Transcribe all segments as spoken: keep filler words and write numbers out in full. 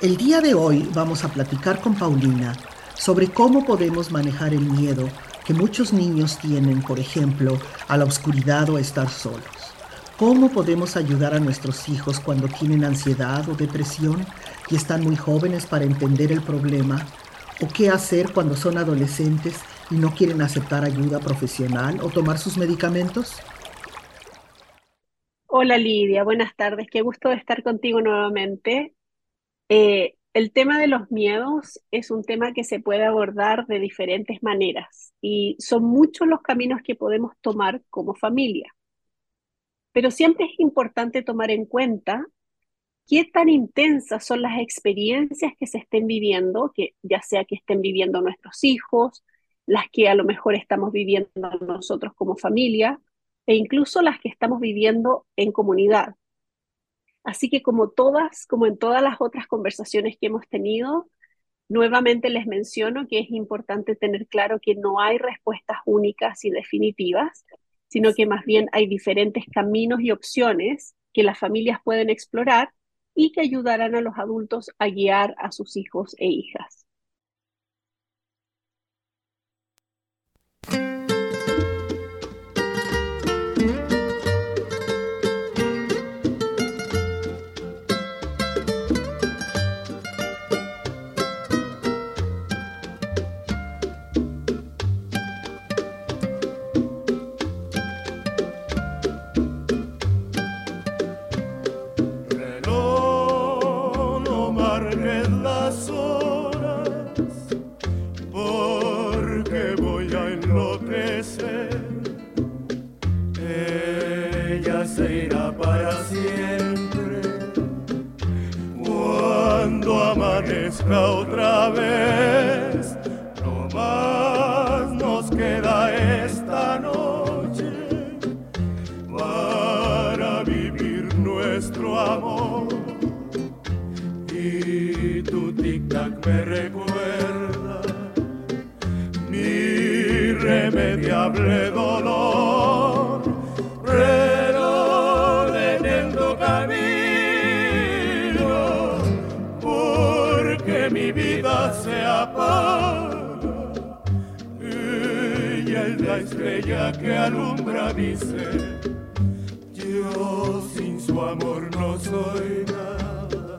El día de hoy vamos a platicar con Paulina sobre cómo podemos manejar el miedo que muchos niños tienen, por ejemplo, a la oscuridad o a estar solos. ¿Cómo podemos ayudar a nuestros hijos cuando tienen ansiedad o depresión y están muy jóvenes para entender el problema? ¿O qué hacer cuando son adolescentes y no quieren aceptar ayuda profesional o tomar sus medicamentos? Hola Lidia, buenas tardes, qué gusto de estar contigo nuevamente. Eh, el tema de los miedos es un tema que se puede abordar de diferentes maneras y son muchos los caminos que podemos tomar como familia, pero siempre es importante tomar en cuenta qué tan intensas son las experiencias que se estén viviendo, que ya sea que estén viviendo nuestros hijos, las que a lo mejor estamos viviendo nosotros como familia e incluso las que estamos viviendo en comunidad. Así que como todas, como en todas las otras conversaciones que hemos tenido, nuevamente les menciono que es importante tener claro que no hay respuestas únicas y definitivas, sino que más bien hay diferentes caminos y opciones que las familias pueden explorar y que ayudarán a los adultos a guiar a sus hijos e hijas. Reloj, no marques las horas, porque voy a enloquecer. Ella se irá para siempre cuando amanezca otra vez. No más nos queda esta noche para vivir nuestro amor. Y tu tic-tac me recuerda mi irremediable dolor. Reloj, detén tu camino, porque mi vida se apaga. Ella es la estrella que alumbra mi ser. Yo sin su amor no soy nada.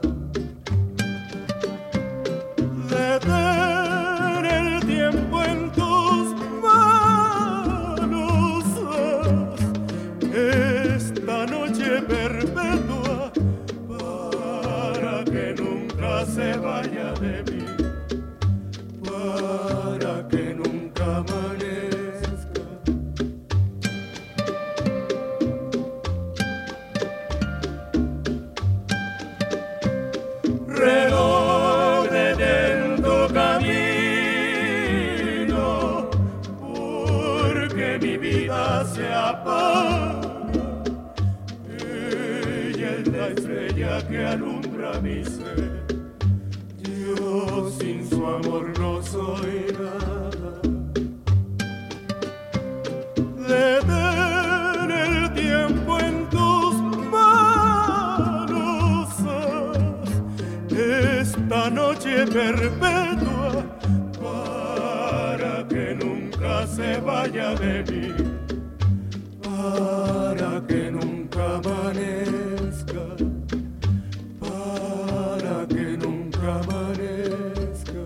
Detén el tiempo en tus manos, haz esta noche perpetua para que nunca se vaya de mí, para que nunca amanezca. Reloj, detén tu camino, porque mi vida se apaga. Ella es la estrella que alumbra mi ser. Yo sin su amor no soy nada. Detén el tiempo en tus manos, haz esta noche perpetua para que nunca se vaya de mí, para que nunca amanezca, para que nunca amanezca.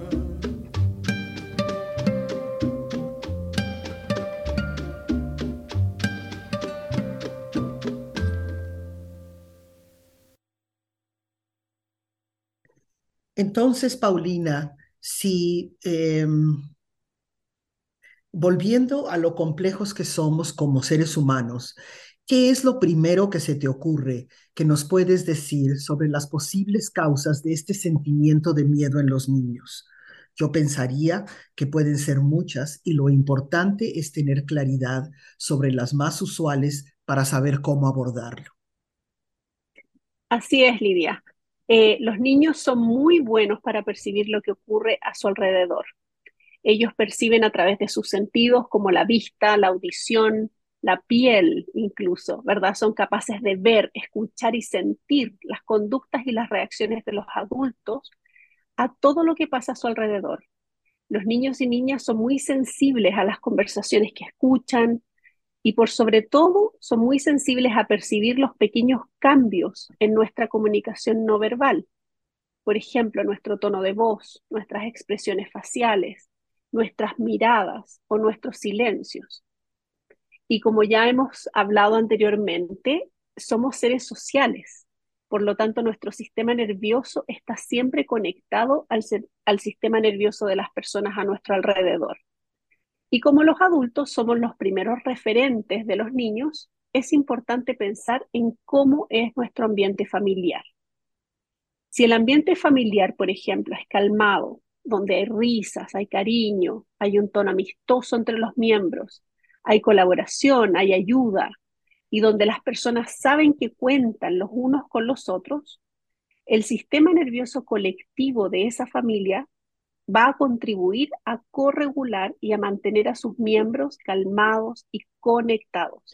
Entonces, Paulina, si em, volviendo a lo complejos que somos como seres humanos, ¿qué es lo primero que se te ocurre que nos puedes decir sobre las posibles causas de este sentimiento de miedo en los niños? Yo pensaría que pueden ser muchas y lo importante es tener claridad sobre las más usuales para saber cómo abordarlo. Así es, Lidia. Eh, los niños son muy buenos para percibir lo que ocurre a su alrededor. Ellos perciben a través de sus sentidos como la vista, la audición, la piel incluso, ¿verdad? Son capaces de ver, escuchar y sentir las conductas y las reacciones de los adultos a todo lo que pasa a su alrededor. Los niños y niñas son muy sensibles a las conversaciones que escuchan y por sobre todo son muy sensibles a percibir los pequeños cambios en nuestra comunicación no verbal. Por ejemplo, nuestro tono de voz, nuestras expresiones faciales, nuestras miradas o nuestros silencios. Y como ya hemos hablado anteriormente, somos seres sociales. Por lo tanto, nuestro sistema nervioso está siempre conectado al, al sistema nervioso de las personas a nuestro alrededor. Y como los adultos somos los primeros referentes de los niños, es importante pensar en cómo es nuestro ambiente familiar. Si el ambiente familiar, por ejemplo, es calmado, donde hay risas, hay cariño, hay un tono amistoso entre los miembros, hay colaboración, hay ayuda, y donde las personas saben que cuentan los unos con los otros, el sistema nervioso colectivo de esa familia va a contribuir a corregular y a mantener a sus miembros calmados y conectados.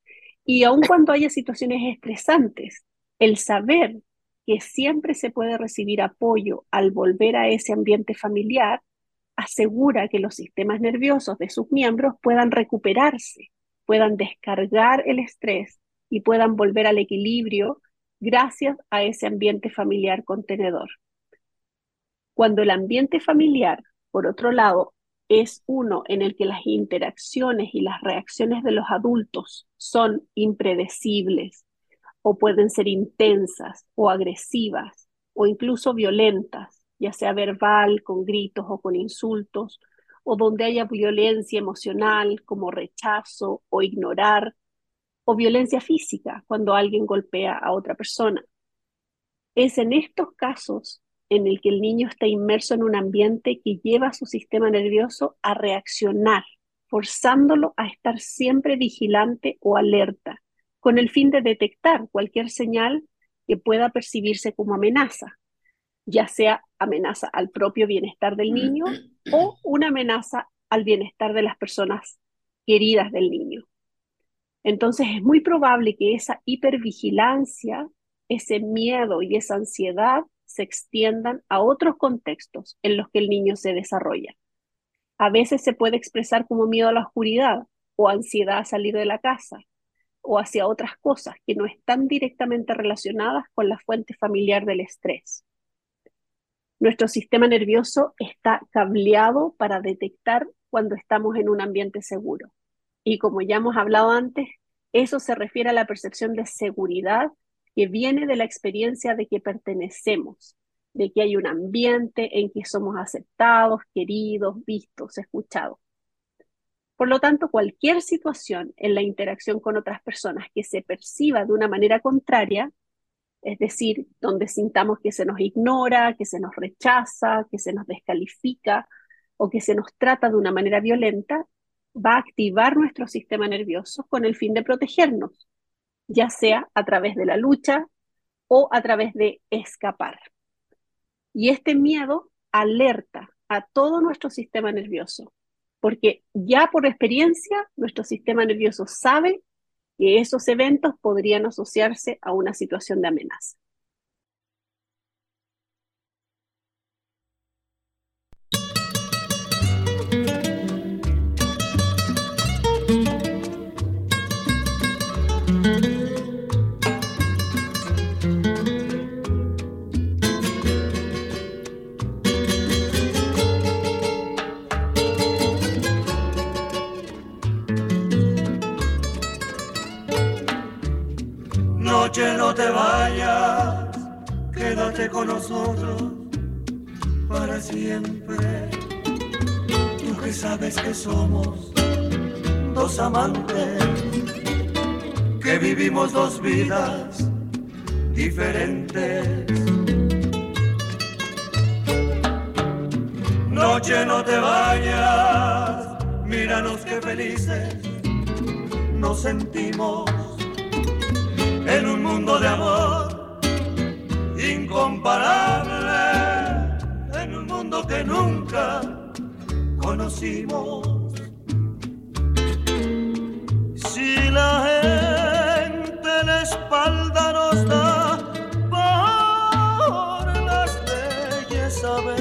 Y aun cuando haya situaciones estresantes, el saber que siempre se puede recibir apoyo al volver a ese ambiente familiar asegura que los sistemas nerviosos de sus miembros puedan recuperarse, puedan descargar el estrés y puedan volver al equilibrio gracias a ese ambiente familiar contenedor. Cuando el ambiente familiar, por otro lado, es uno en el que las interacciones y las reacciones de los adultos son impredecibles o pueden ser intensas o agresivas o incluso violentas, ya sea verbal, con gritos o con insultos, o donde haya violencia emocional como rechazo o ignorar, o violencia física cuando alguien golpea a otra persona. Es en estos casos en el que el niño está inmerso en un ambiente que lleva a su sistema nervioso a reaccionar, forzándolo a estar siempre vigilante o alerta, con el fin de detectar cualquier señal que pueda percibirse como amenaza, ya sea amenaza al propio bienestar del niño o una amenaza al bienestar de las personas queridas del niño. Entonces es muy probable que esa hipervigilancia, ese miedo y esa ansiedad se extiendan a otros contextos en los que el niño se desarrolla. A veces se puede expresar como miedo a la oscuridad o ansiedad a salir de la casa o hacia otras cosas que no están directamente relacionadas con la fuente familiar del estrés. Nuestro sistema nervioso está cableado para detectar cuando estamos en un ambiente seguro. Y como ya hemos hablado antes, eso se refiere a la percepción de seguridad que viene de la experiencia de que pertenecemos, de que hay un ambiente en que somos aceptados, queridos, vistos, escuchados. Por lo tanto, cualquier situación en la interacción con otras personas que se perciba de una manera contraria, es decir, donde sintamos que se nos ignora, que se nos rechaza, que se nos descalifica o que se nos trata de una manera violenta, va a activar nuestro sistema nervioso con el fin de protegernos, ya sea a través de la lucha o a través de escapar. Y este miedo alerta a todo nuestro sistema nervioso, porque ya por experiencia nuestro sistema nervioso sabe que esos eventos podrían asociarse a una situación de amenaza. Noche, no te vayas, quédate con nosotros para siempre. Tú que sabes que somos dos amantes, que vivimos dos vidas diferentes. Noche, no te vayas, míranos qué felices nos sentimos en un mundo de amor incomparable, en un mundo que nunca conocimos. Si la gente la espalda nos da por las leyes saber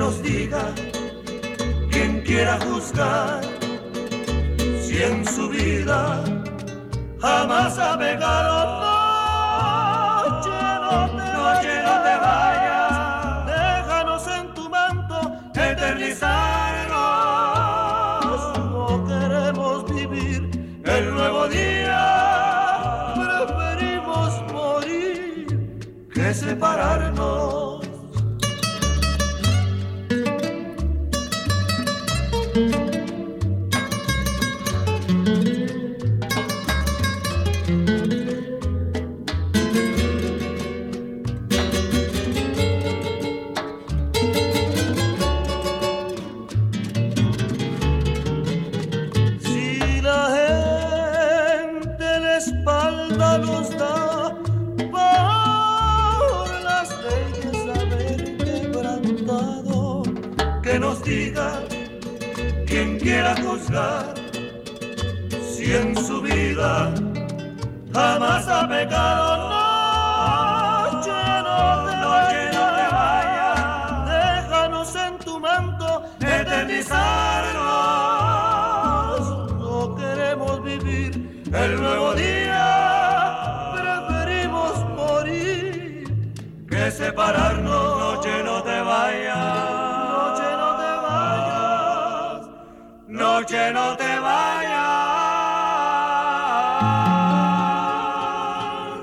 nos diga quien quiera juzgar si en su vida jamás ha pegado. Noche, no te vayas, déjanos en tu manto eternizarnos. No queremos vivir el nuevo día, preferimos morir que separarnos. Diga quien quiera juzgar si en su vida jamás ha pecado. Noche, no te, noche, no te vayas, déjanos en tu manto eternizarnos. No queremos vivir el nuevo día, preferimos morir que separarnos. Noche, no te vayas, noche, no te vayas.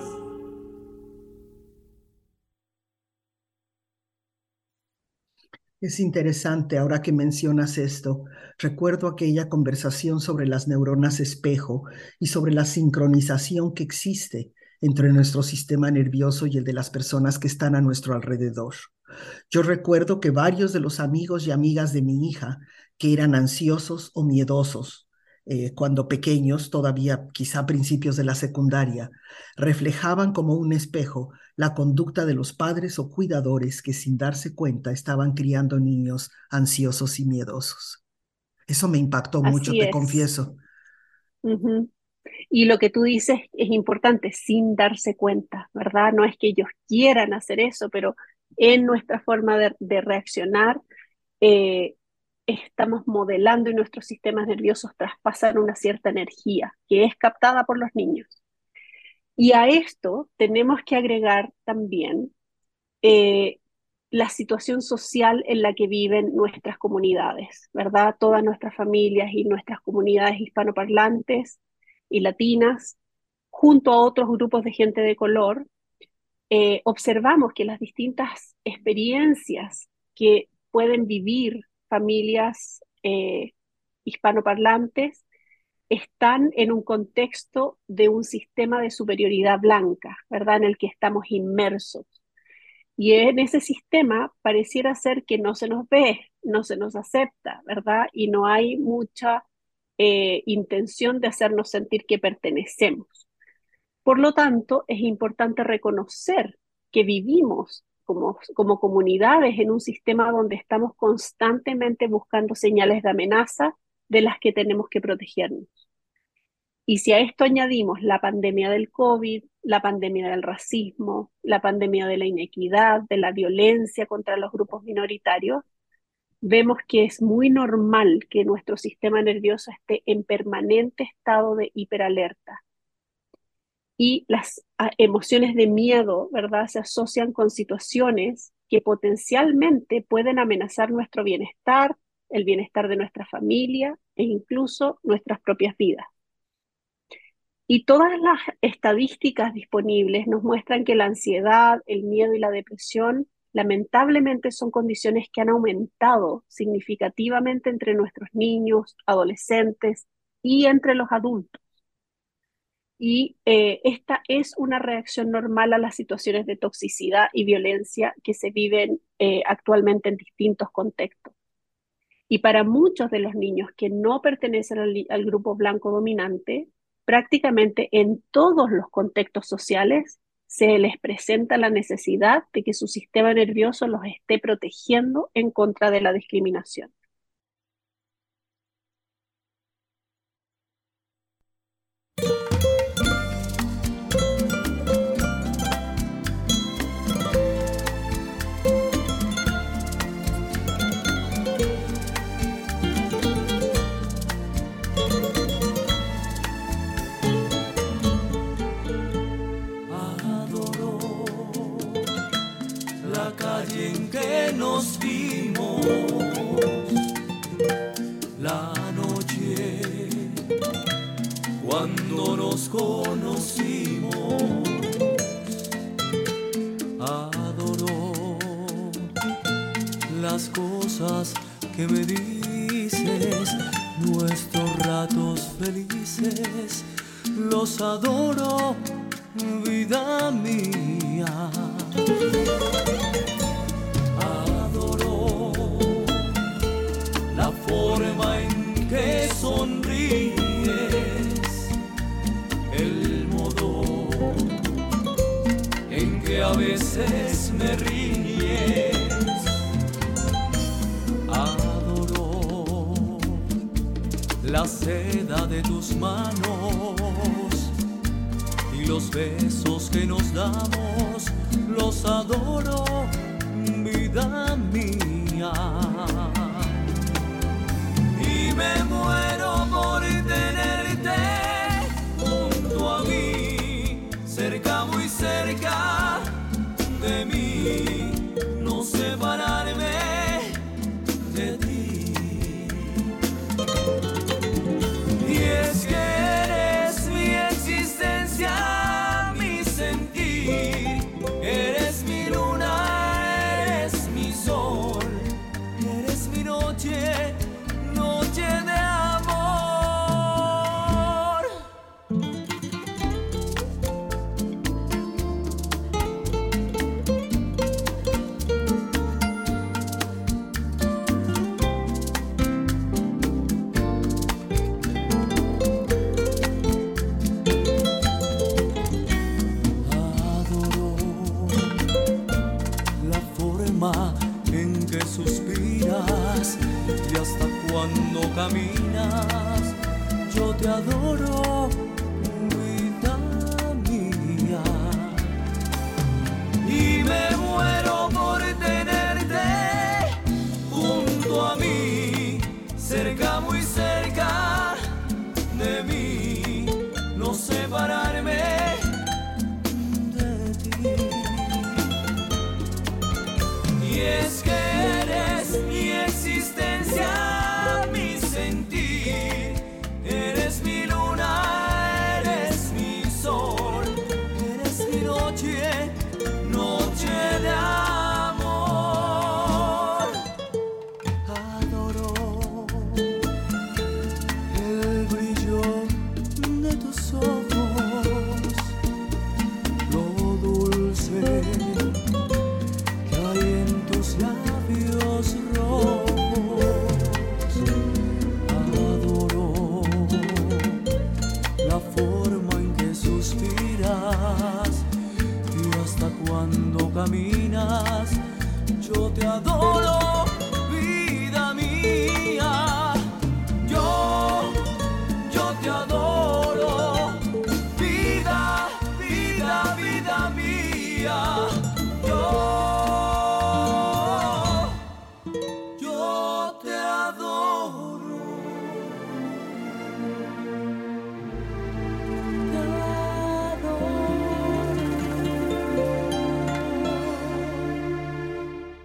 Es interesante ahora que mencionas esto. Recuerdo aquella conversación sobre las neuronas espejo y sobre la sincronización que existe entre nuestro sistema nervioso y el de las personas que están a nuestro alrededor. Yo recuerdo que varios de los amigos y amigas de mi hija que eran ansiosos o miedosos eh, cuando pequeños, todavía quizá a principios de la secundaria, reflejaban como un espejo la conducta de los padres o cuidadores que sin darse cuenta estaban criando niños ansiosos y miedosos. Eso me impactó mucho, Así te es. confieso. Uh-huh. Y lo que tú dices es importante, sin darse cuenta, ¿verdad? No es que ellos quieran hacer eso, pero en nuestra forma de, de reaccionar, eh, estamos modelando y nuestros sistemas nerviosos traspasan una cierta energía que es captada por los niños. Y a esto tenemos que agregar también eh, la situación social en la que viven nuestras comunidades, ¿verdad? Todas nuestras familias y nuestras comunidades hispanoparlantes y latinas, junto a otros grupos de gente de color, eh, observamos que las distintas experiencias que pueden vivir familias eh, hispanoparlantes están en un contexto de un sistema de superioridad blanca, ¿verdad? En el que estamos inmersos. Y en ese sistema pareciera ser que no se nos ve, no se nos acepta, ¿verdad? Y no hay mucha eh, intención de hacernos sentir que pertenecemos. Por lo tanto, es importante reconocer que vivimos como, como comunidades en un sistema donde estamos constantemente buscando señales de amenaza de las que tenemos que protegernos. Y si a esto añadimos la pandemia del COVID, la pandemia del racismo, la pandemia de la inequidad, de la violencia contra los grupos minoritarios, vemos que es muy normal que nuestro sistema nervioso esté en permanente estado de hiperalerta. Y las emociones de miedo, ¿verdad?, se asocian con situaciones que potencialmente pueden amenazar nuestro bienestar, el bienestar de nuestra familia e incluso nuestras propias vidas. Y todas las estadísticas disponibles nos muestran que la ansiedad, el miedo y la depresión lamentablemente son condiciones que han aumentado significativamente entre nuestros niños, adolescentes y entre los adultos. Y eh, esta es una reacción normal a las situaciones de toxicidad y violencia que se viven eh, actualmente en distintos contextos. Y para muchos de los niños que no pertenecen al, al grupo blanco dominante, prácticamente en todos los contextos sociales se les presenta la necesidad de que su sistema nervioso los esté protegiendo en contra de la discriminación. La noche cuando nos conocimos, adoro las cosas que me dices, nuestros ratos felices, los adoro, vida mía. Adoro la forma en que sonríes, el modo en que a veces me riñes. Adoro la seda de tus manos y los besos que nos damos, los adoro, vida mía. Y me muero por tenerte junto a mí, cerca, muy cerca de mí, no separarme de ti. Y es que eres mi existencia, mi sentir, eres mi luna, eres mi sol, eres mi noche, noche de amor. Adoro la forma en que suspiras y hasta cuando caminas, yo te adoro, vida mía. Y me muero por tenerte junto a mí, cerca, muy cerca de mí, no separarme de ti. Y es que eres mi existencia, mi sentir, eres mi luna, eres mi sol, eres mi noche, noche de amor. Adoro el brillo de tus ojos, lo dulce que hay en tus labios rojos. Adoro la forma en que suspiras y hasta cuando caminas, yo te adoro, vida mía. Yo, yo te adoro, vida, vida, vida mía. Yo, yo te adoro, te adoro.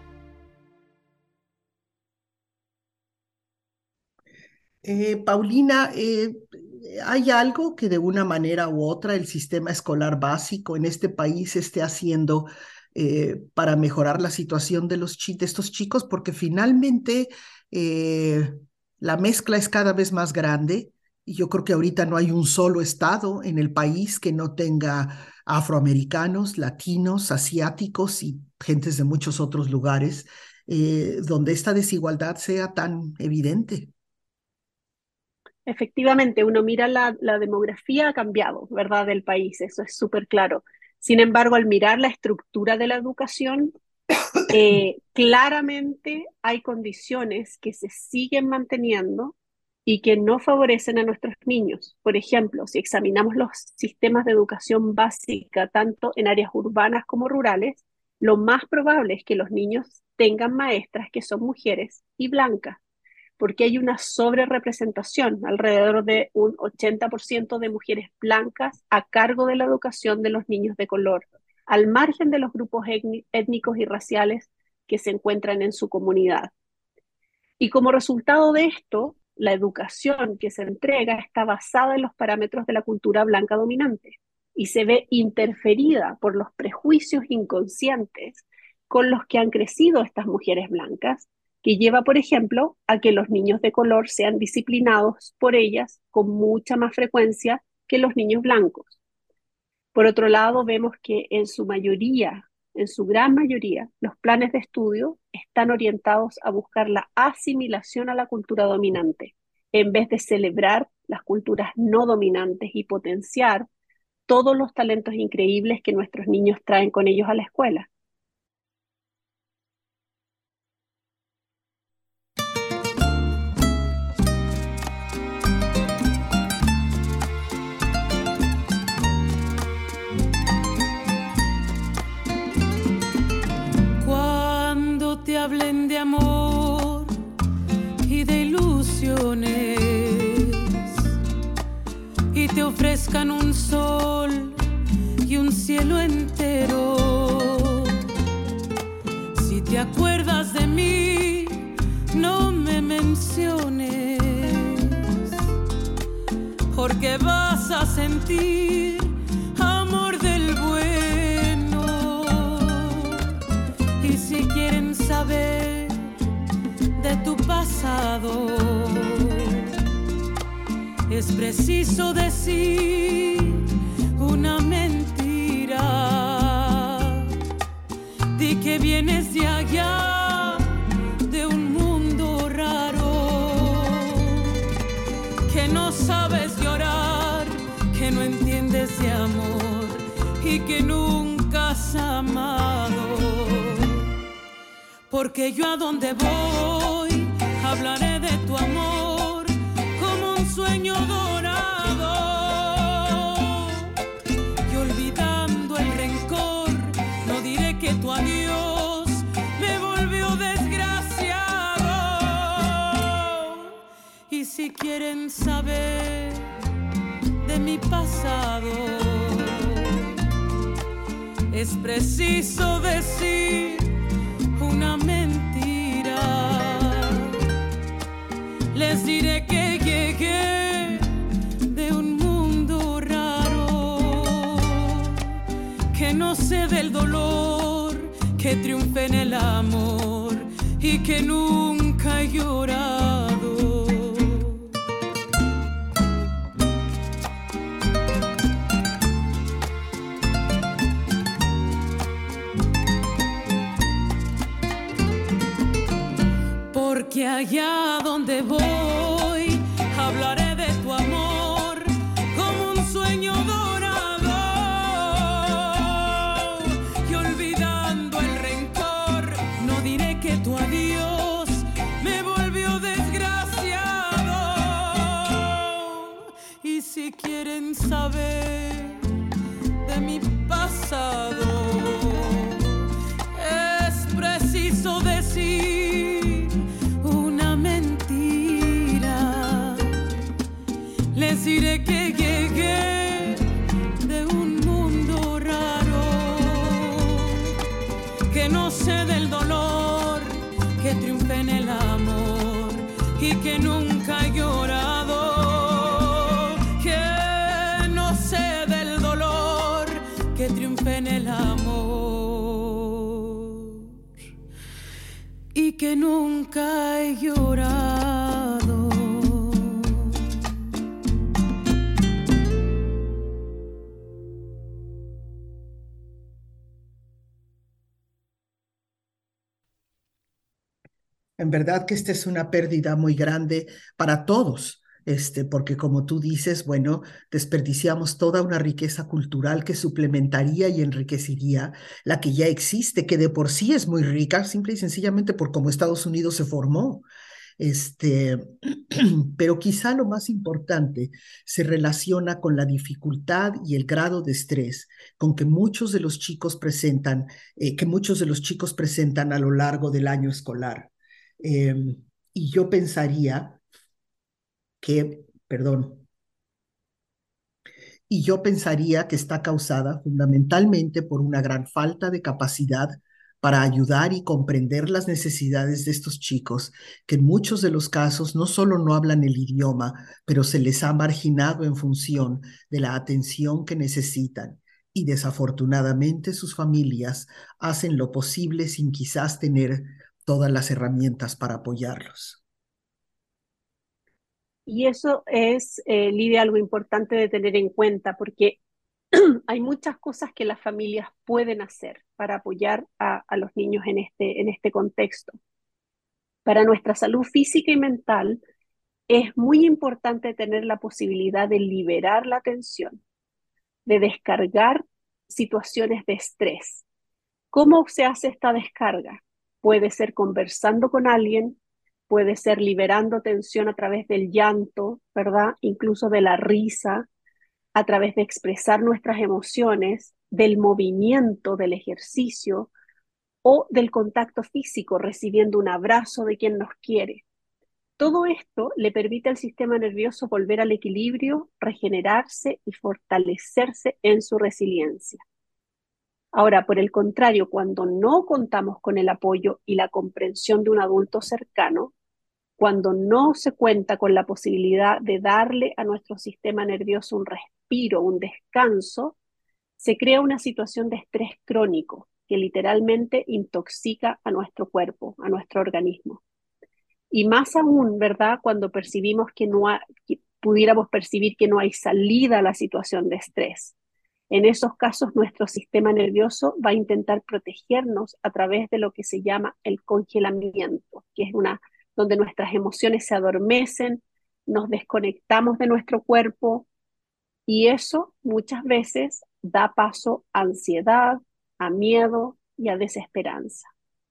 Eh, Paulina, eh, ¿hay algo que de una manera u otra el sistema escolar básico en este país esté haciendo eh, para mejorar la situación de, los chi- de estos chicos? Porque finalmente eh, la mezcla es cada vez más grande y yo creo que ahorita no hay un solo estado en el país que no tenga afroamericanos, latinos, asiáticos y gentes de muchos otros lugares eh, donde esta desigualdad sea tan evidente. Efectivamente, uno mira la, la demografía ha cambiado, ¿verdad? Del país, eso es súper claro. Sin embargo, al mirar la estructura de la educación, eh, claramente hay condiciones que se siguen manteniendo y que no favorecen a nuestros niños. Por ejemplo, si examinamos los sistemas de educación básica, tanto en áreas urbanas como rurales, lo más probable es que los niños tengan maestras que son mujeres y blancas, porque hay una sobrerepresentación, alrededor de un ochenta por ciento de mujeres blancas a cargo de la educación de los niños de color, al margen de los grupos étnicos y raciales que se encuentran en su comunidad. Y como resultado de esto, la educación que se entrega está basada en los parámetros de la cultura blanca dominante y se ve interferida por los prejuicios inconscientes con los que han crecido estas mujeres blancas, que lleva, por ejemplo, a que los niños de color sean disciplinados por ellas con mucha más frecuencia que los niños blancos. Por otro lado, vemos que en su mayoría, en su gran mayoría, los planes de estudio están orientados a buscar la asimilación a la cultura dominante, en vez de celebrar las culturas no dominantes y potenciar todos los talentos increíbles que nuestros niños traen con ellos a la escuela. Cuando te hablen de amor y de ilusiones y te ofrezcan un sol y un cielo entero, si te acuerdas de mí, no me menciones, porque vas a sentir amor del bueno. Y si quieren saber de tu pasado, es preciso decir una mentira. Di que vienes de allá, de un mundo raro, que no sabes llorar, que no entiendes de amor y que nunca has amado. Porque yo a donde voy hablaré de tu amor como un sueño dorado, y olvidando el rencor no diré que tu adiós me volvió desgraciado. Y si quieren saber de mi pasado, es preciso decir una mentira. Les diré que llegué de un mundo raro, que no sé del dolor, que triunfe en el amor y que nunca he llorado. Porque allá donde voy hablaré de tu amor como un sueño dorado, y olvidando el rencor no diré que tu adiós me volvió desgraciado. Y si quieren saber de mi pasado, es preciso decir una mentira. Les diré que llegué de un mundo raro, que no sé del dolor, que triunfe en el amor y que nunca he llorado, que no sé del dolor, que triunfe en el amor y que nunca he llorado. En verdad que esta es una pérdida muy grande para todos, este, porque como tú dices, bueno, desperdiciamos toda una riqueza cultural que suplementaría y enriquecería la que ya existe, que de por sí es muy rica, simple y sencillamente por cómo Estados Unidos se formó. Este, pero quizá lo más importante se relaciona con la dificultad y el grado de estrés con que muchos de los chicos presentan, eh, que muchos de los chicos presentan a lo largo del año escolar. Eh, y yo pensaría que, perdón, y yo pensaría que está causada fundamentalmente por una gran falta de capacidad para ayudar y comprender las necesidades de estos chicos, que en muchos de los casos no solo no hablan el idioma, pero se les ha marginado en función de la atención que necesitan. Y desafortunadamente sus familias hacen lo posible sin quizás tener todas las herramientas para apoyarlos. Y eso es, eh, Lidia, algo importante de tener en cuenta, porque hay muchas cosas que las familias pueden hacer para apoyar a, a los niños en este, en este contexto. Para nuestra salud física y mental es muy importante tener la posibilidad de liberar la tensión, de descargar situaciones de estrés. ¿Cómo se hace esta descarga? Puede ser conversando con alguien, puede ser liberando tensión a través del llanto, ¿verdad? Incluso de la risa, a través de expresar nuestras emociones, del movimiento, del ejercicio o del contacto físico, recibiendo un abrazo de quien nos quiere. Todo esto le permite al sistema nervioso volver al equilibrio, regenerarse y fortalecerse en su resiliencia. Ahora, por el contrario, cuando no contamos con el apoyo y la comprensión de un adulto cercano, cuando no se cuenta con la posibilidad de darle a nuestro sistema nervioso un respiro, un descanso, se crea una situación de estrés crónico que literalmente intoxica a nuestro cuerpo, a nuestro organismo. Y más aún, ¿verdad? Cuando percibimos que no ha, que pudiéramos percibir que no hay salida a la situación de estrés. En esos casos, nuestro sistema nervioso va a intentar protegernos a través de lo que se llama el congelamiento, que es una donde nuestras emociones se adormecen, nos desconectamos de nuestro cuerpo y eso muchas veces da paso a ansiedad, a miedo y a desesperanza.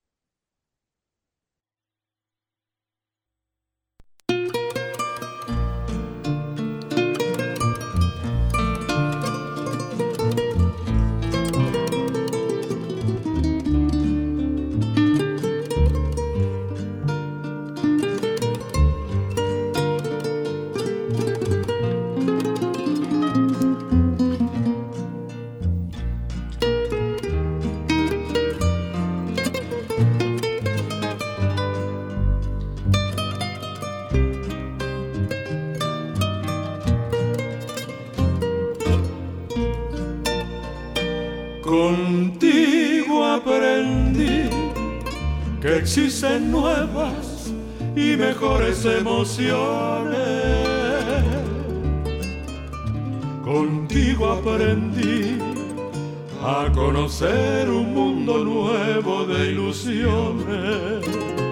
Contigo aprendí que existen nuevas y mejores emociones. Contigo aprendí a conocer un mundo nuevo de ilusiones.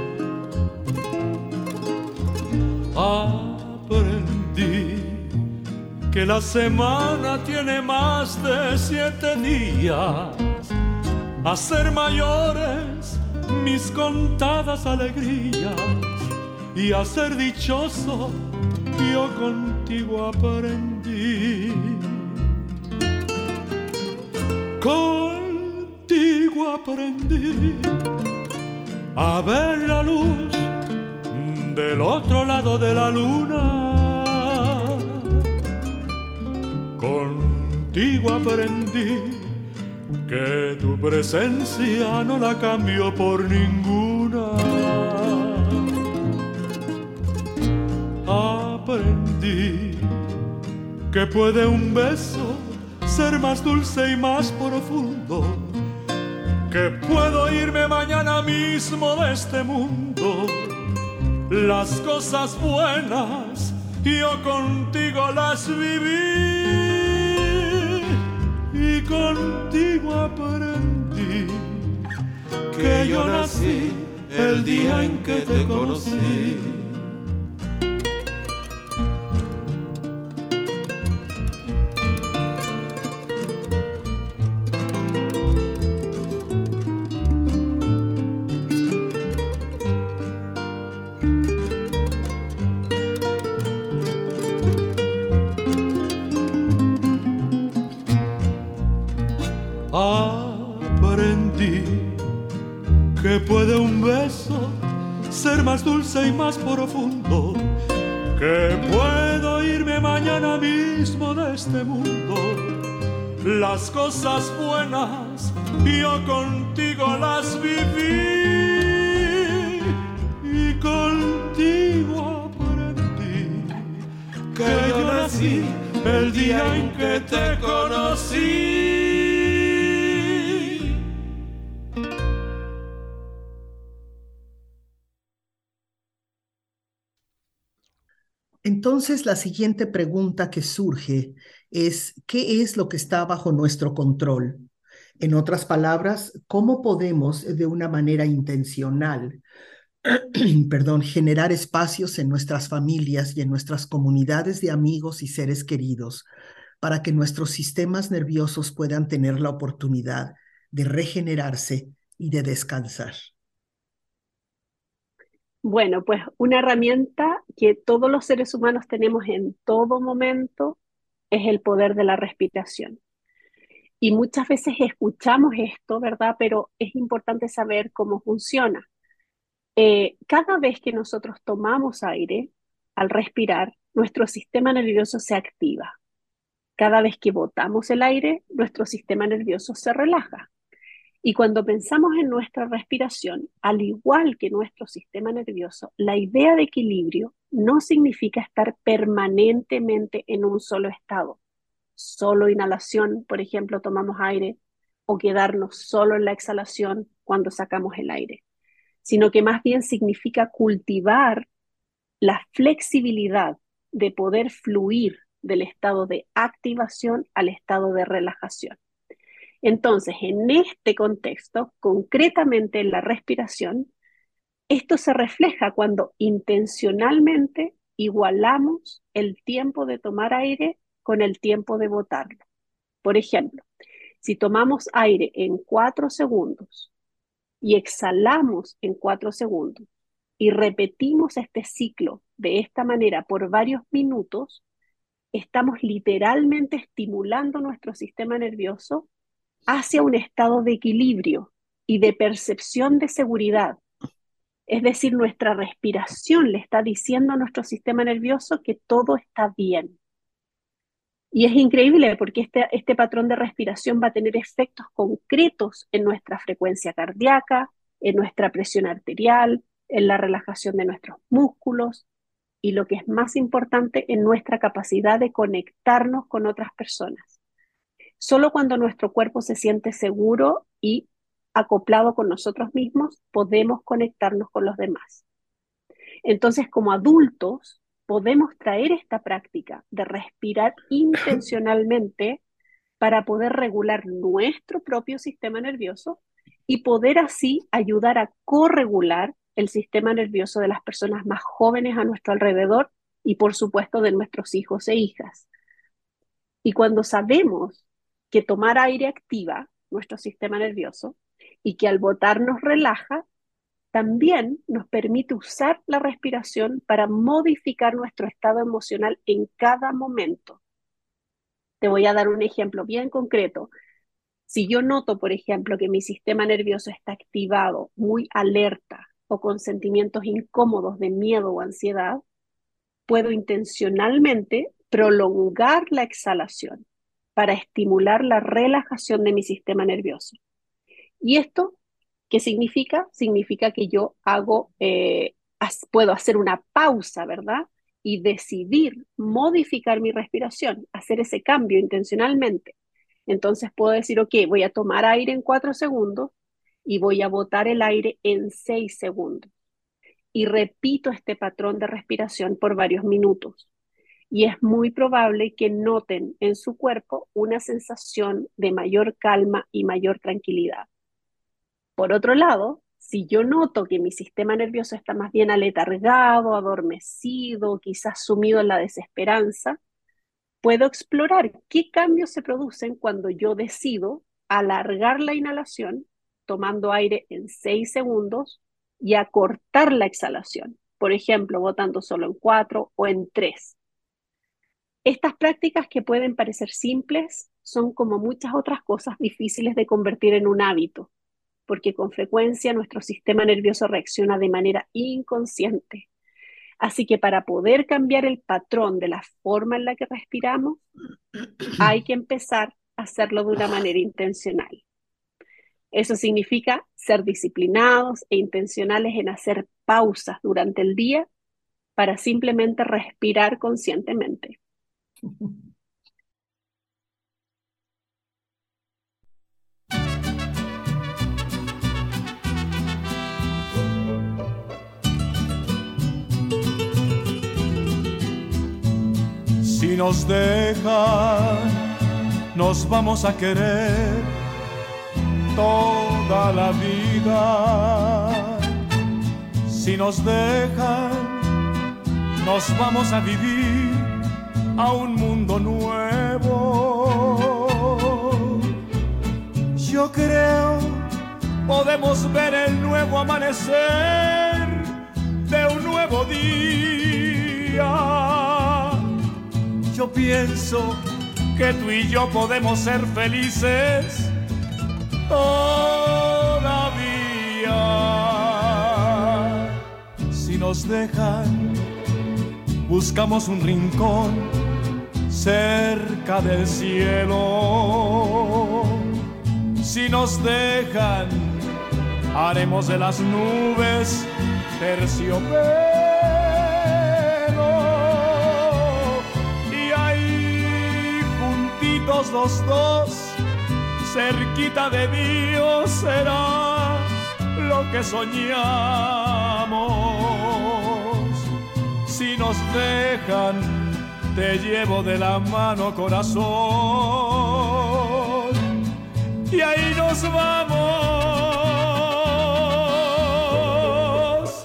Aprendí que la semana tiene más de siete días, a ser mayores mis contadas alegrías y a ser dichoso yo contigo aprendí. Contigo aprendí a ver la luz del otro lado de la luna. Contigo aprendí que tu presencia no la cambio por ninguna. Aprendí que puede un beso ser más dulce y más profundo, que puedo irme mañana mismo de este mundo. Las cosas buenas yo contigo las viví y contigo aprendí que yo nací el día en que te conocí. Aprendí que puede un beso ser más dulce y más profundo, que puedo irme mañana mismo de este mundo. las cosas buenas yo contigo las viví y contigo aprendí que yo nací el día en que te conocí. Entonces, la siguiente pregunta que surge es, ¿qué es lo que está bajo nuestro control? En otras palabras, ¿cómo podemos de una manera intencional, perdón, generar espacios en nuestras familias y en nuestras comunidades de amigos y seres queridos para que nuestros sistemas nerviosos puedan tener la oportunidad de regenerarse y de descansar? Bueno, pues una herramienta que todos los seres humanos tenemos en todo momento es el poder de la respiración. Y muchas veces escuchamos esto, ¿verdad? Pero es importante saber cómo funciona. Eh, cada vez que nosotros tomamos aire, al respirar, nuestro sistema nervioso se activa. Cada vez que botamos el aire, nuestro sistema nervioso se relaja. Y cuando pensamos en nuestra respiración, al igual que nuestro sistema nervioso, la idea de equilibrio no significa estar permanentemente en un solo estado. Solo inhalación, por ejemplo, tomamos aire, o quedarnos solo en la exhalación cuando sacamos el aire, sino que más bien significa cultivar la flexibilidad de poder fluir del estado de activación al estado de relajación. Entonces, en este contexto, concretamente en la respiración, esto se refleja cuando intencionalmente igualamos el tiempo de tomar aire con el tiempo de botarlo. Por ejemplo, si tomamos aire en cuatro segundos y exhalamos en cuatro segundos y repetimos este ciclo de esta manera por varios minutos, estamos literalmente estimulando nuestro sistema nervioso hacia un estado de equilibrio y de percepción de seguridad. Es decir, nuestra respiración le está diciendo a nuestro sistema nervioso que todo está bien. Y es increíble porque este, este patrón de respiración va a tener efectos concretos en nuestra frecuencia cardíaca, en nuestra presión arterial, en la relajación de nuestros músculos y, lo que es más importante, en nuestra capacidad de conectarnos con otras personas. Solo cuando nuestro cuerpo se siente seguro y acoplado con nosotros mismos, podemos conectarnos con los demás. Entonces, como adultos, podemos traer esta práctica de respirar intencionalmente para poder regular nuestro propio sistema nervioso y poder así ayudar a corregular el sistema nervioso de las personas más jóvenes a nuestro alrededor y, por supuesto, de nuestros hijos e hijas. Y cuando sabemos que tomar aire activa nuestro sistema nervioso y que al botar nos relaja, también nos permite usar la respiración para modificar nuestro estado emocional en cada momento. Te voy a dar un ejemplo bien concreto. Si yo noto, por ejemplo, que mi sistema nervioso está activado, muy alerta o con sentimientos incómodos de miedo o ansiedad, puedo intencionalmente prolongar la exhalación para estimular la relajación de mi sistema nervioso. ¿Y esto qué significa? Significa que yo hago, eh, puedo hacer una pausa, ¿verdad? Y decidir modificar mi respiración, hacer ese cambio intencionalmente. Entonces puedo decir, ok, voy a tomar aire en cuatro segundos y voy a botar el aire en seis segundos. Y repito este patrón de respiración por varios minutos. Y es muy probable que noten en su cuerpo una sensación de mayor calma y mayor tranquilidad. Por otro lado, si yo noto que mi sistema nervioso está más bien aletargado, adormecido, quizás sumido en la desesperanza, puedo explorar qué cambios se producen cuando yo decido alargar la inhalación, tomando aire en seis segundos, y acortar la exhalación, por ejemplo, botando solo en cuatro o en tres. Estas prácticas, que pueden parecer simples, son, como muchas otras cosas, difíciles de convertir en un hábito, porque con frecuencia nuestro sistema nervioso reacciona de manera inconsciente. Así que para poder cambiar el patrón de la forma en la que respiramos, hay que empezar hacerlo de una manera intencional. Eso significa ser disciplinados e intencionales en hacer pausas durante el día para simplemente respirar conscientemente. Si nos dejan, nos vamos a querer toda la vida. Si nos dejan, nos vamos a vivir a un mundo nuevo. Yo creo podemos ver el nuevo amanecer de un nuevo día. Yo pienso que tú y yo podemos ser felices todavía. Si nos dejan, buscamos un rincón cerca del cielo. Si nos dejan, haremos de las nubes terciopelo. Y ahí juntitos los dos, cerquita de Dios, será lo que soñamos. Si nos dejan, te llevo de la mano, corazón, y ahí nos vamos.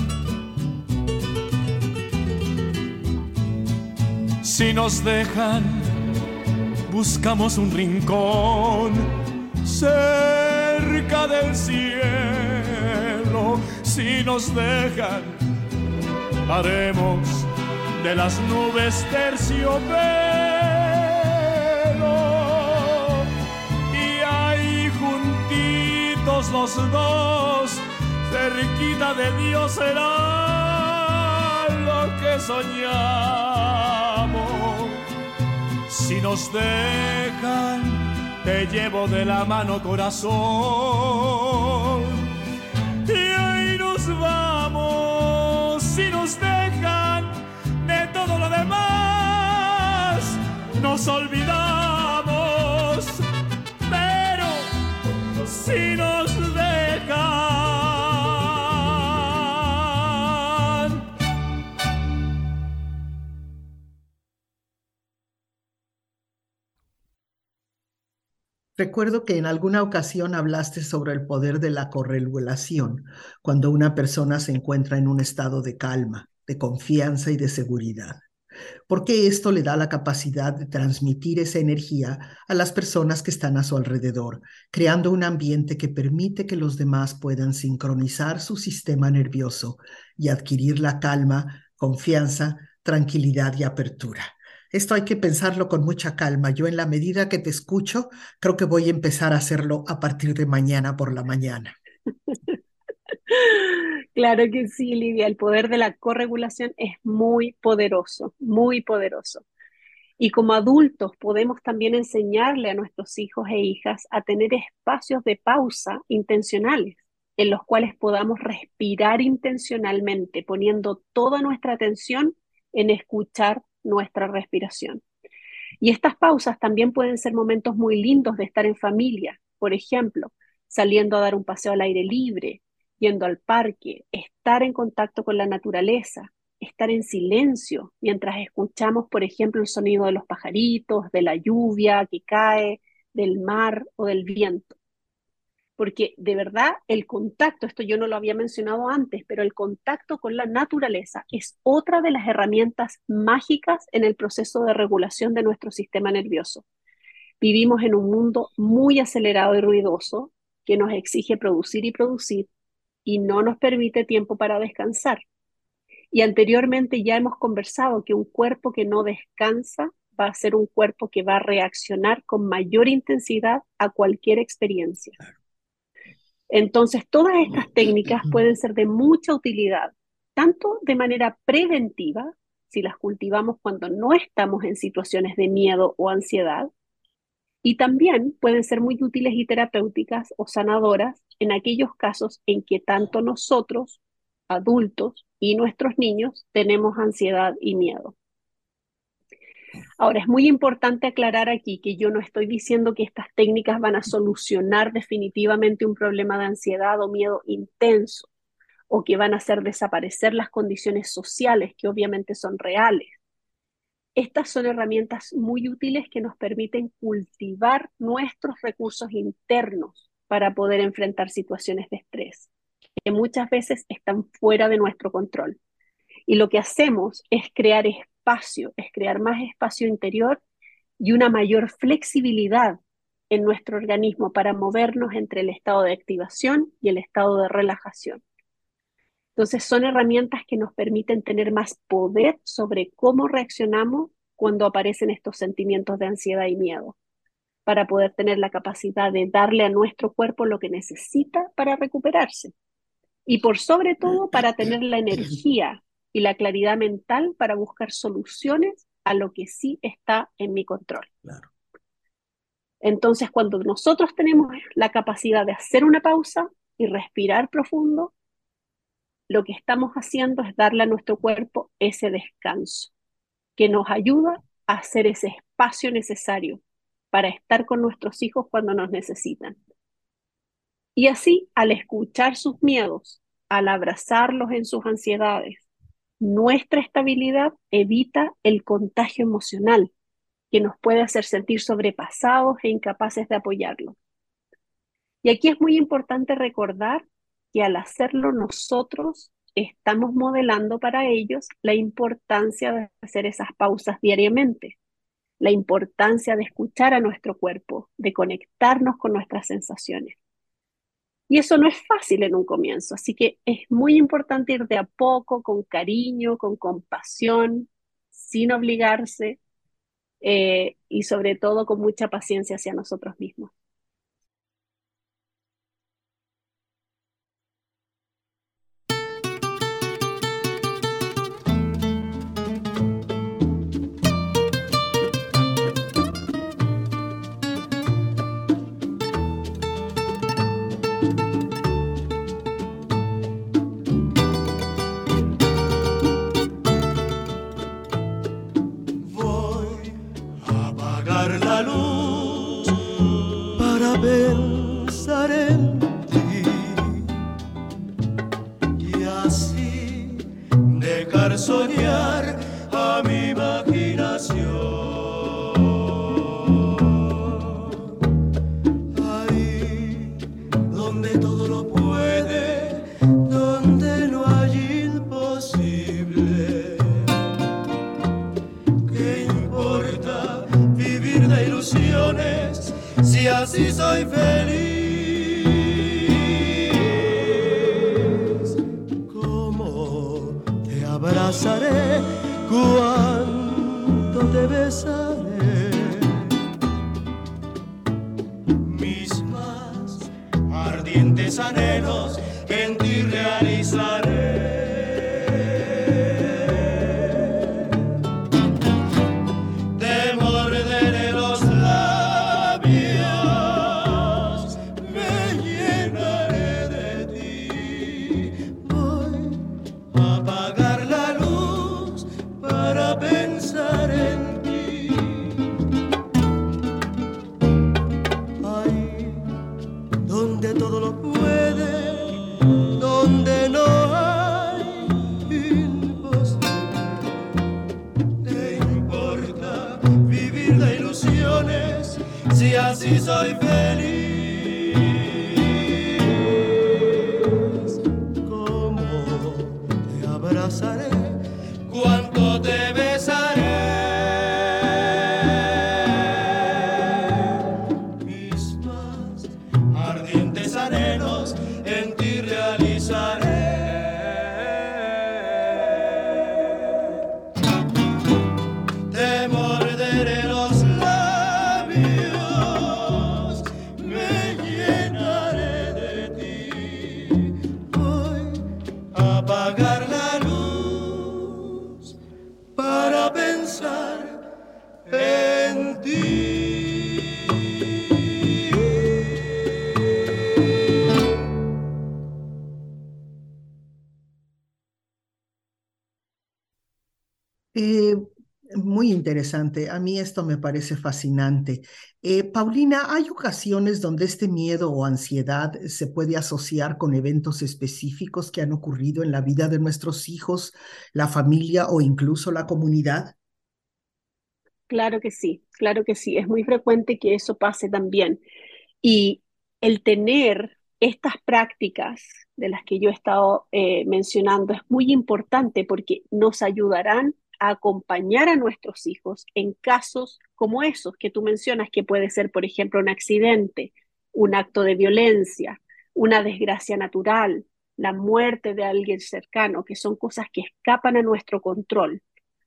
Si nos dejan, buscamos un rincón cerca del cielo. Si nos dejan, haremos de las nubes terciopelo. Y ahí juntitos los dos, cerquita de Dios, será lo que soñamos. Si nos dejan, te llevo de la mano, corazón, y ahí nos vamos. Si nos dejan, de todo lo demás nos olvidamos, pero si nos dejan. Recuerdo que en alguna ocasión hablaste sobre el poder de la corregulación, cuando una persona se encuentra en un estado de calma, de confianza y de seguridad, porque esto le da la capacidad de transmitir esa energía a las personas que están a su alrededor, creando un ambiente que permite que los demás puedan sincronizar su sistema nervioso y adquirir la calma, confianza, tranquilidad y apertura. Esto hay que pensarlo con mucha calma. Yo, en la medida que te escucho, creo que voy a empezar a hacerlo a partir de mañana por la mañana. Claro que sí, Lidia. El poder de la corregulación es muy poderoso, muy poderoso. Y como adultos podemos también enseñarle a nuestros hijos e hijas a tener espacios de pausa intencionales, en los cuales podamos respirar intencionalmente, poniendo toda nuestra atención en escuchar nuestra respiración. Y estas pausas también pueden ser momentos muy lindos de estar en familia, por ejemplo, saliendo a dar un paseo al aire libre, yendo al parque, estar en contacto con la naturaleza, estar en silencio mientras escuchamos, por ejemplo, el sonido de los pajaritos, de la lluvia que cae, del mar o del viento. Porque de verdad el contacto, esto yo no lo había mencionado antes, pero el contacto con la naturaleza es otra de las herramientas mágicas en el proceso de regulación de nuestro sistema nervioso. Vivimos en un mundo muy acelerado y ruidoso que nos exige producir y producir y no nos permite tiempo para descansar. Y anteriormente ya hemos conversado que un cuerpo que no descansa va a ser un cuerpo que va a reaccionar con mayor intensidad a cualquier experiencia. Entonces, todas estas técnicas pueden ser de mucha utilidad, tanto de manera preventiva, si las cultivamos cuando no estamos en situaciones de miedo o ansiedad, Y también pueden ser muy útiles y terapéuticas o sanadoras en aquellos casos en que tanto nosotros, adultos, y nuestros niños tenemos ansiedad y miedo. Ahora, es muy importante aclarar aquí que yo no estoy diciendo que estas técnicas van a solucionar definitivamente un problema de ansiedad o miedo intenso, o que van a hacer desaparecer las condiciones sociales, que obviamente son reales. Estas son herramientas muy útiles que nos permiten cultivar nuestros recursos internos para poder enfrentar situaciones de estrés, que muchas veces están fuera de nuestro control. Y lo que hacemos es crear espacio, es crear más espacio interior y una mayor flexibilidad en nuestro organismo para movernos entre el estado de activación y el estado de relajación. Entonces son herramientas que nos permiten tener más poder sobre cómo reaccionamos cuando aparecen estos sentimientos de ansiedad y miedo, para poder tener la capacidad de darle a nuestro cuerpo lo que necesita para recuperarse. Y por sobre todo, para tener la energía y la claridad mental para buscar soluciones a lo que sí está en mi control. Claro. Entonces, cuando nosotros tenemos la capacidad de hacer una pausa y respirar profundo, lo que estamos haciendo es darle a nuestro cuerpo ese descanso, que nos ayuda a hacer ese espacio necesario para estar con nuestros hijos cuando nos necesitan. Y así, al escuchar sus miedos, al abrazarlos en sus ansiedades, nuestra estabilidad evita el contagio emocional que nos puede hacer sentir sobrepasados e incapaces de apoyarlos. Y aquí es muy importante recordar que al hacerlo nosotros estamos modelando para ellos la importancia de hacer esas pausas diariamente, la importancia de escuchar a nuestro cuerpo, de conectarnos con nuestras sensaciones. Y eso no es fácil en un comienzo, así que es muy importante ir de a poco, con cariño, con compasión, sin obligarse, eh, y sobre todo con mucha paciencia hacia nosotros mismos. La luz para pensar en ti y así dejar soñar a mi imaginación. Ahí donde todo lo puede, donde no hay imposible. ¿Qué importa vivir de ilusiones si así soy feliz? ¿Cómo te abrazaré? ¿Cuánto te besaré? Mis más ardientes anhelos en ti realizaré. Si así soy feliz, ¿cómo te abrazaré? ¿Cuánto te besaré? Mis más ardientes anhelos en ti realizaré. Te morderé los labios, me llenaré de ti. Voy a apagar la luz para pensar en ti. Eh, Muy interesante. A mí esto me parece fascinante. Eh, Paulina, ¿hay ocasiones donde este miedo o ansiedad se puede asociar con eventos específicos que han ocurrido en la vida de nuestros hijos, la familia o incluso la comunidad? Claro que sí, claro que sí. Es muy frecuente que eso pase también. Y el tener estas prácticas de las que yo he estado eh, mencionando es muy importante porque nos ayudarán a acompañar a nuestros hijos en casos como esos que tú mencionas, que puede ser, por ejemplo, un accidente, un acto de violencia, una desgracia natural, la muerte de alguien cercano, que son cosas que escapan a nuestro control.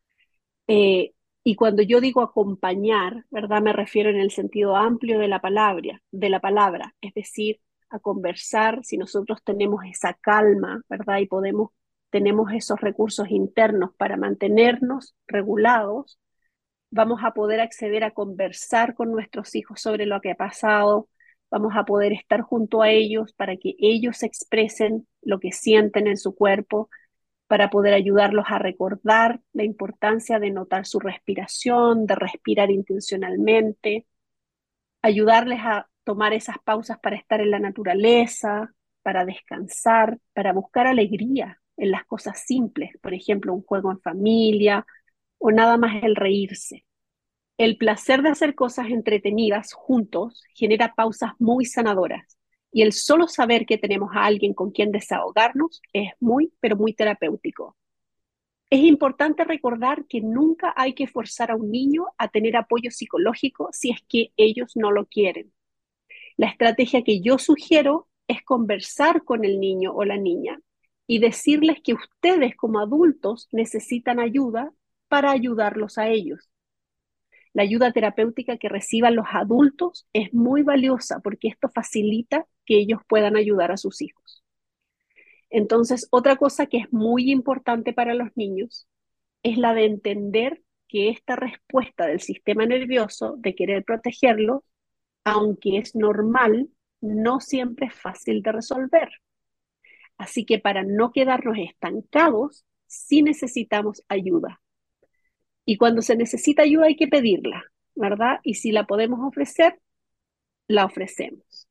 Eh, y cuando yo digo acompañar, ¿verdad? Me refiero en el sentido amplio de la palabra, de la palabra, es decir, a conversar si nosotros tenemos esa calma, ¿verdad? Y podemos, tenemos esos recursos internos para mantenernos regulados, vamos a poder acceder a conversar con nuestros hijos sobre lo que ha pasado, vamos a poder estar junto a ellos para que ellos expresen lo que sienten en su cuerpo, para poder ayudarlos a recordar la importancia de notar su respiración, de respirar intencionalmente, ayudarles a tomar esas pausas para estar en la naturaleza, para descansar, para buscar alegría en las cosas simples, por ejemplo, un juego en familia o nada más el reírse. El placer de hacer cosas entretenidas juntos genera pausas muy sanadoras y el solo saber que tenemos a alguien con quien desahogarnos es muy, pero muy terapéutico. Es importante recordar que nunca hay que forzar a un niño a tener apoyo psicológico si es que ellos no lo quieren. La estrategia que yo sugiero es conversar con el niño o la niña y decirles que ustedes como adultos necesitan ayuda para ayudarlos a ellos. La ayuda terapéutica que reciban los adultos es muy valiosa porque esto facilita que ellos puedan ayudar a sus hijos. Entonces, otra cosa que es muy importante para los niños es la de entender que esta respuesta del sistema nervioso de querer protegerlos, aunque es normal, no siempre es fácil de resolver. Así que para no quedarnos estancados, sí necesitamos ayuda. Y cuando se necesita ayuda hay que pedirla, ¿verdad? Y si la podemos ofrecer, la ofrecemos.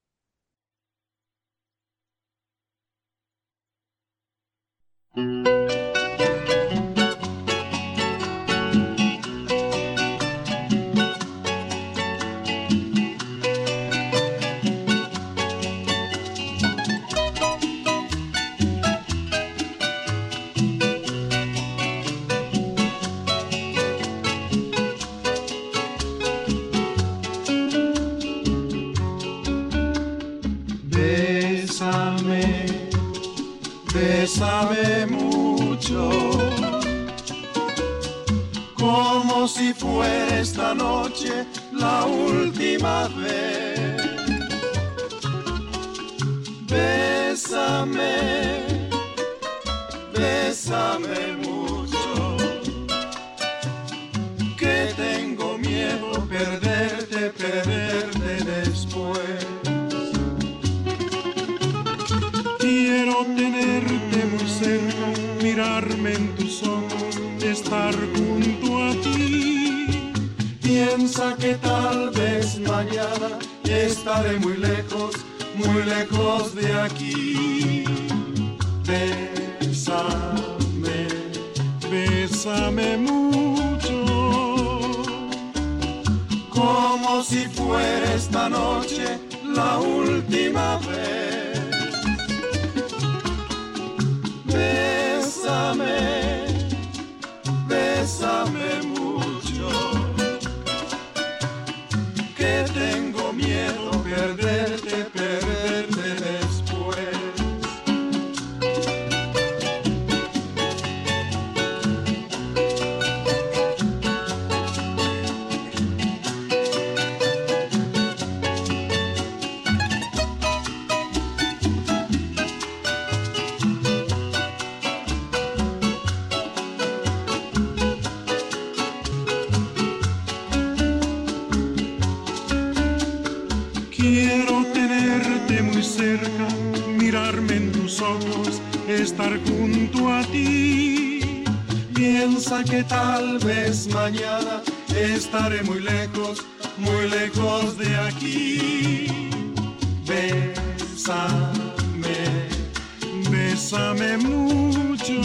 Bésame, bésame mucho, como si fuera esta noche la última vez. Bésame, bésame mucho, que tengo miedo perderte, perderte después. Quiero tenerte muy cerca, mirarme en tus ojos, estar junto a ti. Piensa que tal vez mañana estaré muy lejos, muy lejos de aquí. Bésame, bésame mucho, como si fuera esta noche la última vez. Bésame, bésame mucho, que tengo miedo perderte, perderte después. Quiero tenerte muy cerca, mirarme en tus ojos, estar junto a ti. Piensa que tal vez mañana estaré muy lejos, muy lejos de aquí. Bésame, bésame mucho,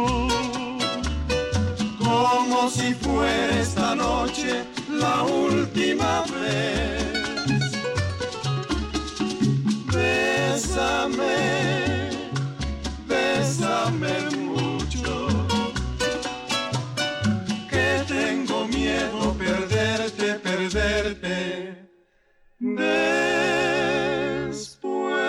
como si fuera esta noche la última vez. Bésame, bésame mucho, que tengo miedo perderte, perderte después.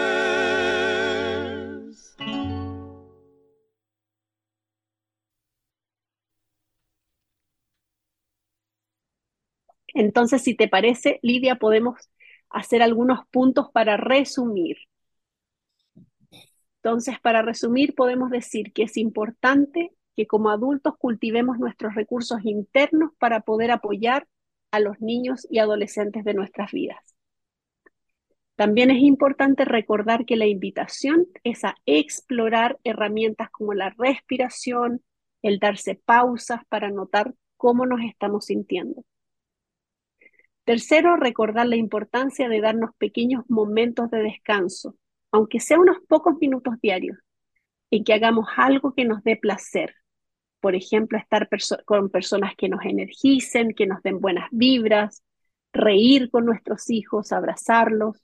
Entonces, si te parece, Lidia, podemos hacer algunos puntos para resumir. Entonces, para resumir, podemos decir que es importante que como adultos cultivemos nuestros recursos internos para poder apoyar a los niños y adolescentes de nuestras vidas. También es importante recordar que la invitación es a explorar herramientas como la respiración, el darse pausas para notar cómo nos estamos sintiendo. Tercero, recordar la importancia de darnos pequeños momentos de descanso, aunque sea unos pocos minutos diarios, en que hagamos algo que nos dé placer. Por ejemplo, estar perso- con personas que nos energicen, que nos den buenas vibras, reír con nuestros hijos, abrazarlos.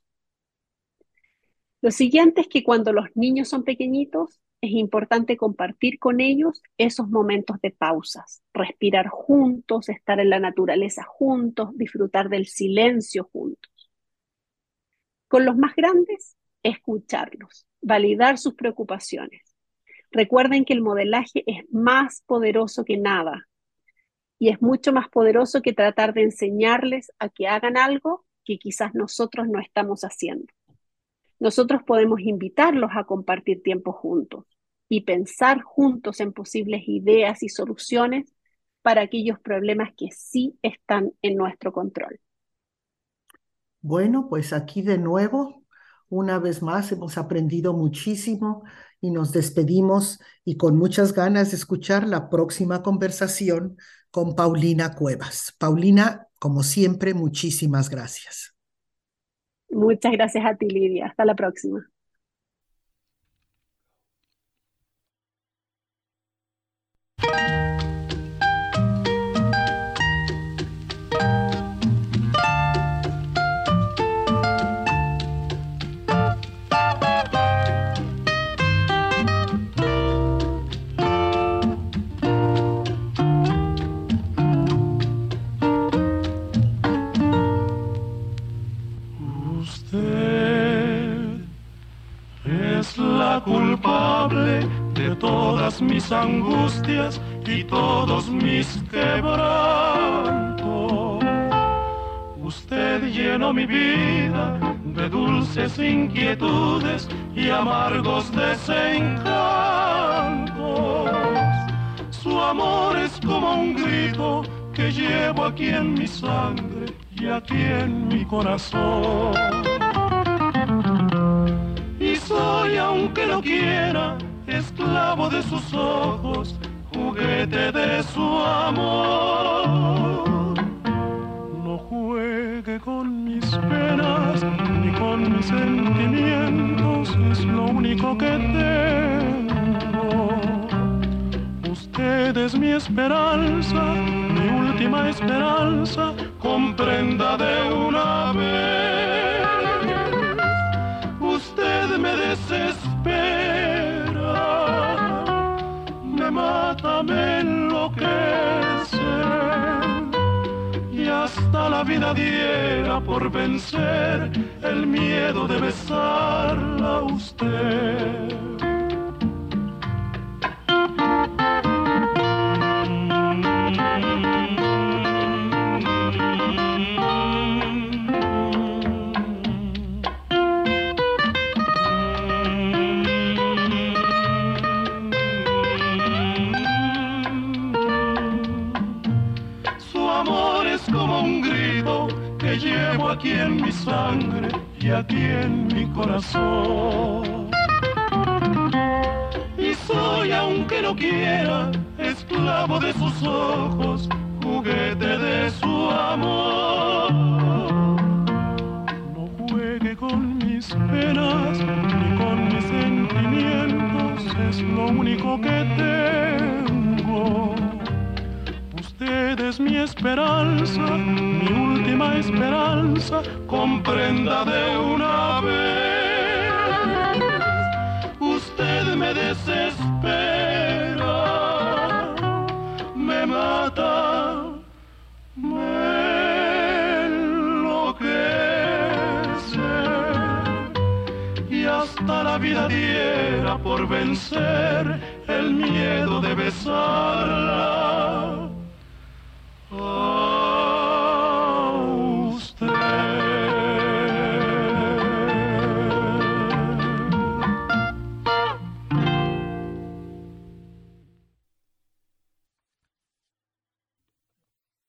Lo siguiente es que cuando los niños son pequeñitos, es importante compartir con ellos esos momentos de pausas, respirar juntos, estar en la naturaleza juntos, disfrutar del silencio juntos. Con los más grandes, escucharlos, validar sus preocupaciones. Recuerden que el modelaje es más poderoso que nada y es mucho más poderoso que tratar de enseñarles a que hagan algo que quizás nosotros no estamos haciendo. Nosotros podemos invitarlos a compartir tiempo juntos y pensar juntos en posibles ideas y soluciones para aquellos problemas que sí están en nuestro control. Bueno, pues aquí de nuevo, una vez más, hemos aprendido muchísimo y nos despedimos y con muchas ganas de escuchar la próxima conversación con Paulina Cuevas. Paulina, como siempre, muchísimas gracias. Muchas gracias a ti, Lidia. Hasta la próxima. Culpable de todas mis angustias y todos mis quebrantos. Usted llenó mi vida de dulces inquietudes y amargos desencantos. Su amor es como un grito que llevo aquí en mi sangre y aquí en mi corazón. Y soy, aunque no quiera, esclavo de sus ojos, juguete de su amor. No juegue con mis penas ni con mis sentimientos, es lo único que tengo. Usted es mi esperanza, mi última esperanza, comprenda de una vez. Usted me desespera, me mata, me enloquece, y hasta la vida diera por vencer el miedo de besarla a usted. Llevo aquí en mi sangre y aquí en mi corazón. Y soy soy, aunque no quiera, esclavo de sus ojos, juguete de su amor. No juegue con mis penas ni con mis sentimientos, es lo único que tengo. Usted es mi esperanza, mi última esperanza, comprenda de una vez. Usted me desespera, me mata, me enloquece, y hasta la vida diera por vencer el miedo de besarla. A usted.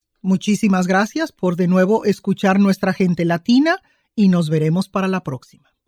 Muchísimas gracias por de nuevo escuchar Nuestra Gente Latina y nos veremos para la próxima.